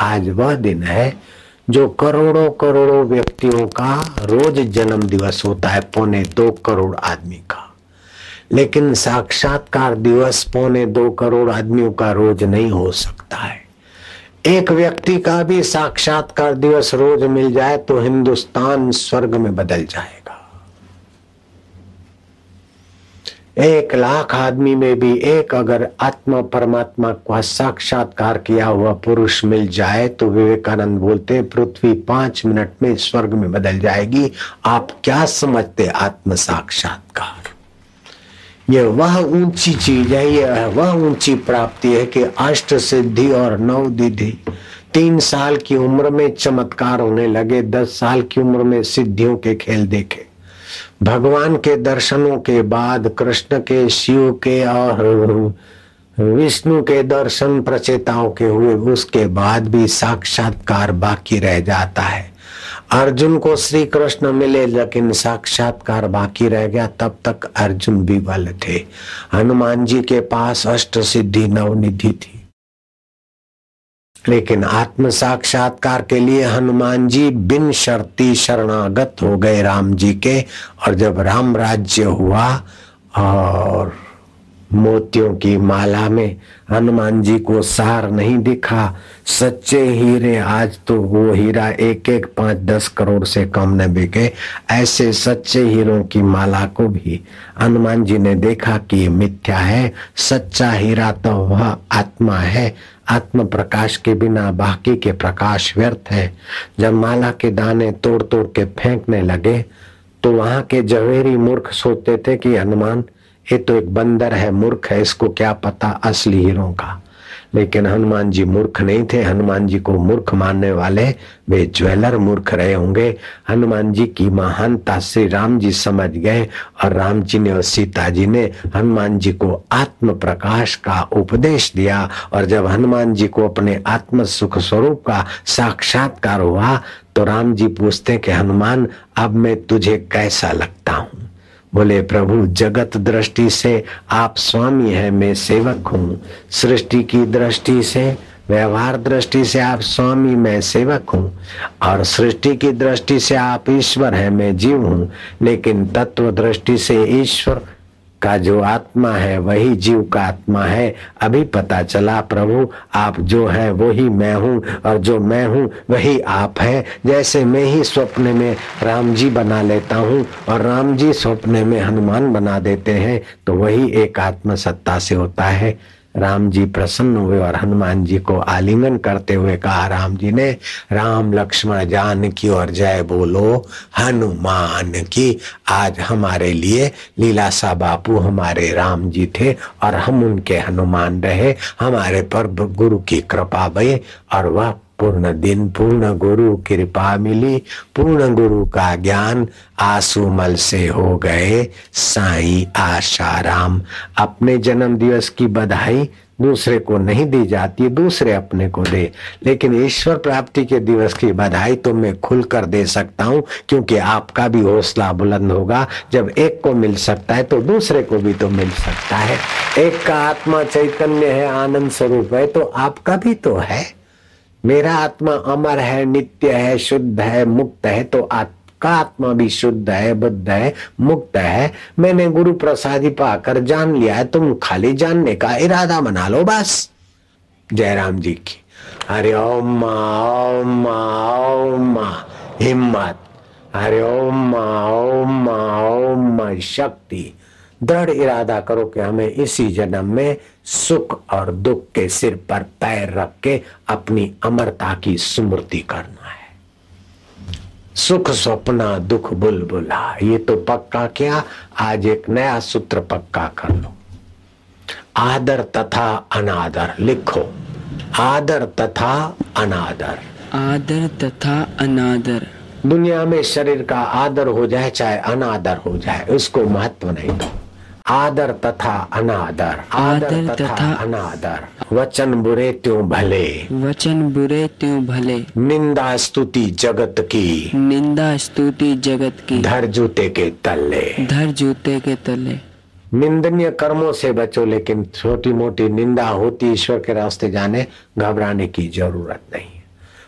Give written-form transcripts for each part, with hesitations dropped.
आज वह दिन है जो करोड़ों करोड़ों व्यक्तियों का रोज जन्म दिवस होता है, 2.25 करोड़ आदमी का। लेकिन साक्षात्कार दिवस 2.25 करोड़ आदमियों का रोज नहीं हो सकता है। एक व्यक्ति का भी साक्षात्कार दिवस रोज मिल जाए तो हिंदुस्तान स्वर्ग में बदल जाएगा। 1 लाख आदमी में भी एक अगर आत्मा परमात्मा का साक्षात्कार किया हुआ पुरुष मिल जाए तो विवेकानंद बोलते हैं पृथ्वी 5 मिनट में स्वर्ग में बदल जाएगी। आप क्या समझते आत्म साक्षात्कार? यह वह ऊंची चीज है, यह वह ऊंची प्राप्ति है कि अष्ट सिद्धि और 9 निधि। 3 साल की उम्र में चमत्कार होने लगे, 10 साल की उम्र में सिद्धियों के खेल देखे। भगवान के दर्शनों के बाद कृष्ण के, शिव के और विष्णु के दर्शन प्रचेताओं के हुए, उसके बाद भी साक्षात्कार बाकी रह जाता है। अर्जुन को श्री कृष्ण मिले लेकिन साक्षात्कार बाकी रह गया, तब तक अर्जुन विवल थे। हनुमान जी के पास अष्ट सिद्धि 9 निधि थी, लेकिन आत्म साक्षात्कार के लिए हनुमान जी बिन शर्ती शरणागत हो गए राम जी के। और जब राम राज्य हुआ और मोतियों की माला में हनुमान जी को सार नहीं दिखा, सच्चे हीरे आज तो वो हीरा 1-1, 5-10 करोड़ से कम न बिके। ऐसे सच्चे हीरों की माला को भी हनुमान जी ने देखा कि मिथ्या है। सच्चा हीरा तो वह आत्मा है, आत्म प्रकाश के बिना बाकी के प्रकाश व्यर्थ है। जब माला के दाने तोड़ तोड़ के फेंकने लगे तो वहां के जवेरी मूर्ख सोचते थे कि हनुमान ये तो एक बंदर है, मूर्ख है, इसको क्या पता असली हीरों का। लेकिन हनुमान जी मूर्ख नहीं थे। हनुमान जी को मूर्ख मानने वाले वे ज्वेलर मूर्ख रहे होंगे। हनुमान जी की महानता श्री राम जी समझ गए और राम जी ने और सीता जी ने हनुमान जी को आत्म प्रकाश का उपदेश दिया। और जब हनुमान जी को अपने आत्म सुख स्वरूप का साक्षात्कार हुआ तो राम जी पूछते कि हनुमान अब मैं तुझे कैसा लगता हूं? बोले प्रभु जगत दृष्टि से आप स्वामी हैं, मैं सेवक हूँ। सृष्टि की दृष्टि से, व्यवहार दृष्टि से आप स्वामी, मैं सेवक हूँ। और सृष्टि की दृष्टि से आप ईश्वर हैं, मैं जीव हूँ। लेकिन तत्व दृष्टि से ईश्वर का जो आत्मा है वही जीव का आत्मा है। अभी पता चला प्रभु आप जो है वही मैं हूँ और जो मैं हूँ वही आप है। जैसे मैं ही स्वप्न में राम जी बना लेता हूँ और राम जी स्वप्न में हनुमान बना देते हैं तो वही एक आत्म सत्ता से होता है। राम जी प्रसन्न हुए और हनुमान जी को आलिंगन करते हुए कहा राम जी ने, राम लक्ष्मण जानकी और जय बोलो हनुमान की। आज हमारे लिए लीलासा बापू हमारे राम जी थे और हम उनके हनुमान रहे। हमारे पर गुरु की कृपा भई और वह पूर्ण दिन पूर्ण गुरु कृपा मिली। पूर्ण गुरु का ज्ञान आंसूमल से हो गए साईं आशाराम। अपने जन्म दिवस की बधाई दूसरे को नहीं दी जाती, दूसरे अपने को दे। लेकिन ईश्वर प्राप्ति के दिवस की बधाई तो मैं खुलकर दे सकता हूँ, क्योंकि आपका भी हौसला बुलंद होगा। जब एक को मिल सकता है तो दूसरे को भी तो मिल सकता है। एक का आत्मा चैतन्य है, आनंद स्वरूप है, तो आपका भी तो है। मेरा आत्मा अमर है, नित्य है, शुद्ध है, मुक्त है, तो आपका आत्मा भी शुद्ध है, बुद्ध है, मुक्त है। मैंने गुरु प्रसादी पाकर जान लिया है, तुम खाली जानने का इरादा बना लो बस। जयराम जी की हरि ओम ओम ओम हिम्मत, हरि ओम ओम ओम शक्ति। दृढ़ इरादा करो कि हमें इसी जन्म में सुख और दुख के सिर पर पैर रख के अपनी अमरता की स्मृति करना है। सुख स्वप्ना दुख बुलबुला, ये तो पक्का किया। आज एक नया सूत्र पक्का कर लो। आदर तथा अनादर लिखो। आदर तथा अनादर, आदर तथा अनादर। दुनिया में शरीर का आदर हो जाए चाहे अनादर हो जाए, उसको महत्व नहीं दो। आदर तथा अनादर, आदर तथा अनादर। वचन बुरे त्यों भले, वचन बुरे त्यों भले। निंदा स्तुति जगत की, निंदा स्तुति जगत की। धर जूते के तले, धर जूते के तले। निंदनीय कर्मों से बचो, लेकिन छोटी मोटी निंदा होती ईश्वर के रास्ते जाने घबराने की जरूरत नहीं।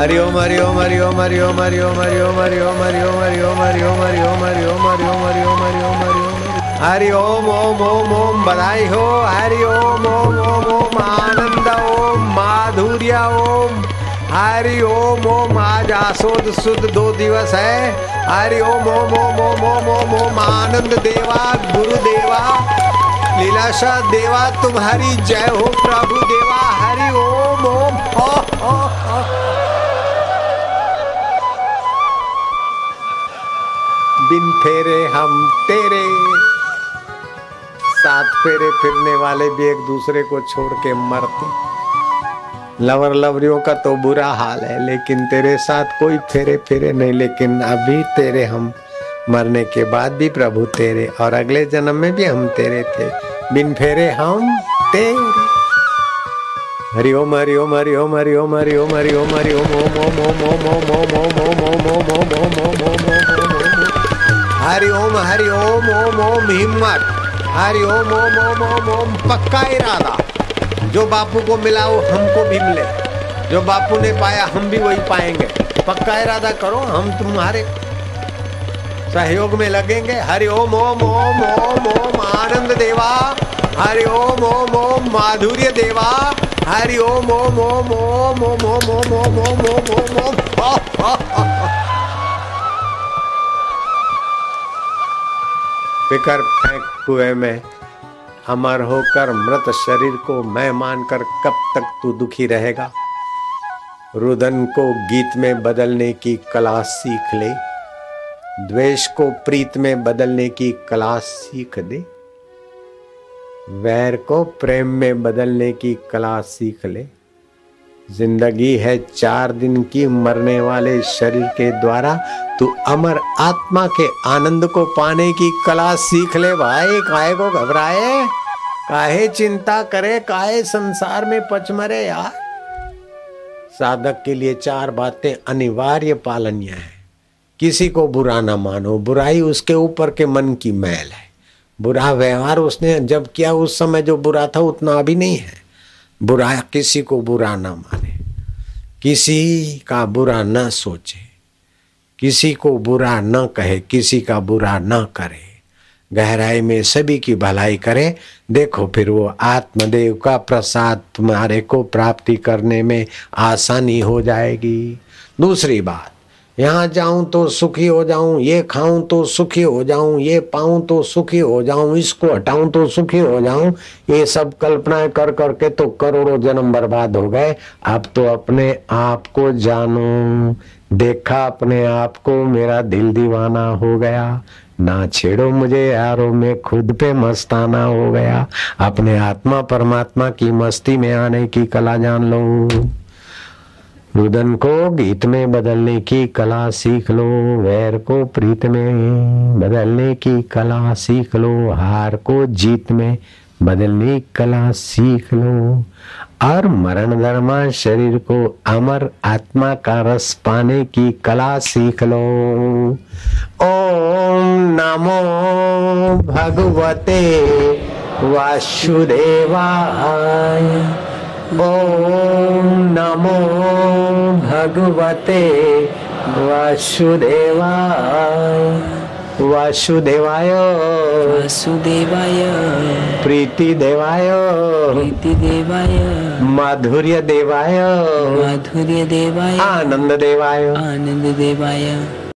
हरि ओम हरि ओम हरि ओम हरि ओम हरि ओम हरि ओम हरि ओम हरि ओम हरि ओम हरि ओम हरि ओम हरि ओम हरि ओम हरि ओम हरि ओम हरि ओम हरि ओम ओम ओम ओम बधाई हो। हरि ओम ओम ओम ओम आनंद ओम माधुर्य ओम। हरि ओम ओम आज आसोद सुद 2 दिवस है। हरि ओम ओम ओम ओम ओम ओम ओम आनंद देवा गुरुदेवा लीलाशाह देवा तुम्हारी जय हो प्रभु देवा। हरि ओम ओम बिन फेरे हम तेरे। 7 फेरे फिरने वाले भी एक दूसरे को छोड़ के मरते। लवर लवरियों का तो बुरा हाल है, लेकिन तेरे साथ कोई फेरे फेरे नहीं। लेकिन अभी तेरे हम, मरने के बाद भी प्रभु तेरे, और अगले जन्म में भी हम तेरे थे। बिन फेरे हम तेरे। हरि ओम हरि ओम हरि ओम हरि ओम हरि ओम हरि ओम हरि ओम ओम ओम ओम ओम ओम ओम ओम ओम ओम ओम ओम ओम ओम ओम। हरि ओम ओम ओम हिम्मत। हरि ओम ओम ओम ओम ओम पक्का इरादा। जो बापू को मिला वो हमको भी मिले, जो बापू ने पाया हम भी वही पाएंगे। पक्का इरादा करो, हम तुम्हारे सहयोग में लगेंगे। हरि ओम ओम ओम ओम ओम आनंद देवा। हरि ओम ओम ओम माधुर्य देवा। हरि ओम ओम ओम ओम ओम ओम ओम ओम ओम ओम ओम ओम। फिकर फेंक कुएं में, अमर होकर मृत शरीर को मैं मानकर कब तक तू दुखी रहेगा। रुदन को गीत में बदलने की कला सीख ले, द्वेष को प्रीत में बदलने की कला सीख दे, वैर को प्रेम में बदलने की कला सीख ले। जिंदगी है 4 दिन की, मरने वाले शरीर के द्वारा तू अमर आत्मा के आनंद को पाने की कला सीख ले भाई। काहे को घबराए, काहे चिंता करे, काहे संसार में पचमरे यार। साधक के लिए 4 बातें अनिवार्य पालनीय है। किसी को बुरा ना मानो, बुराई उसके ऊपर के मन की मैल है। बुरा व्यवहार उसने जब किया उस समय जो बुरा था उतना अभी नहीं है। बुरा किसी को बुरा ना माने, किसी का बुरा न सोचे, किसी को बुरा न कहे, किसी का बुरा न करे, गहराई में सभी की भलाई करे। देखो फिर वो आत्मदेव का प्रसाद तुम्हारे को प्राप्ति करने में आसानी हो जाएगी। दूसरी बात, यहाँ जाऊं तो सुखी हो जाऊं, ये खाऊं तो सुखी हो जाऊं, ये पाऊं तो सुखी हो जाऊं, इसको हटाऊं तो सुखी हो जाऊं, ये सब कल्पनाएं कर करके तो करोड़ों जन्म बर्बाद हो गए। अब तो अपने आप को जानो। देखा अपने आप को, मेरा दिल दीवाना हो गया। ना छेड़ो मुझे यारो, मैं खुद पे मस्ताना हो गया। अपने आत्मा परमात्मा की मस्ती में आने की कला जान लो। रुदन को गीत में बदलने की कला सीख लो, वैर को प्रीत में बदलने की कला सीख लो, हार को जीत में बदलने की कला सीख लो, और मरण धर्मा शरीर को अमर आत्मा का रस पाने की कला सीख लो। ओम नमो भगवते वासुदेवाय। ओम नमो भगवते वासुदेवाय। वासुदेवाय वासुदेवाय प्रीति देवाय प्रीति देवाय माधुर्य देवाय माधुर्य देवाय आनंद देवाय आनंद देवाय